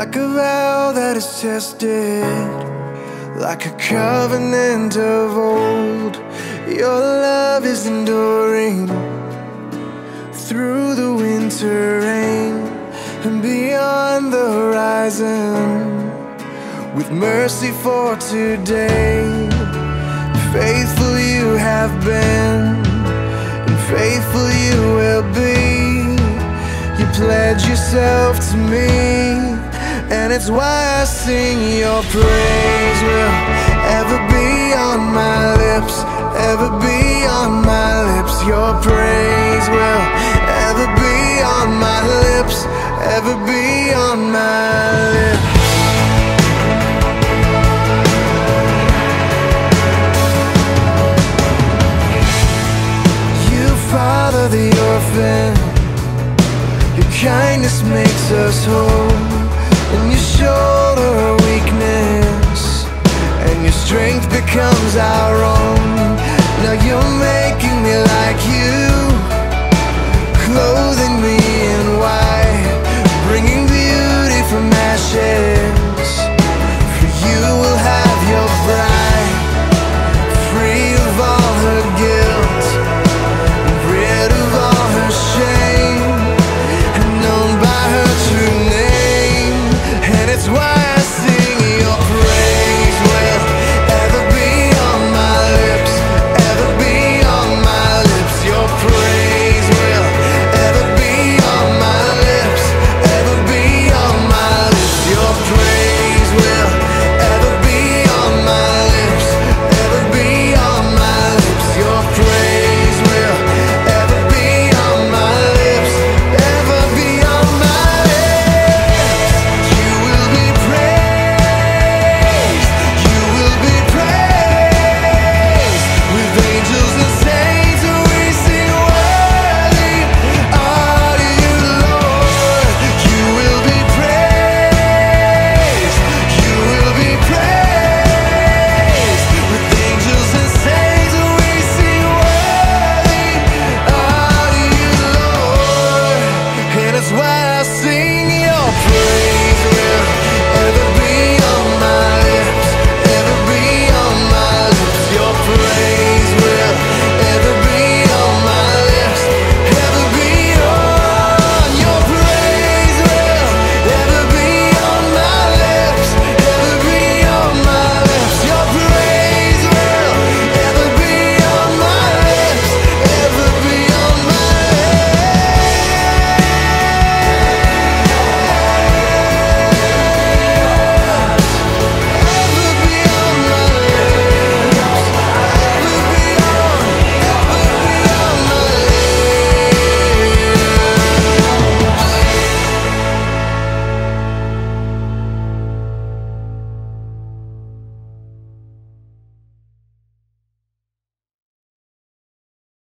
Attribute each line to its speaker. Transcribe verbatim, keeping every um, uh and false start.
Speaker 1: like a vow that is tested, like a covenant of old. Your love is enduring through the winter rain and beyond the horizon, with mercy for today. Faithful you have been, and faithful you will be. You pledge yourself to me, and it's why I sing. Your praise will ever be on my lips, ever be on my lips. Your praise will ever be on my lips, ever be on my lips. You father the orphan, your kindness makes us whole.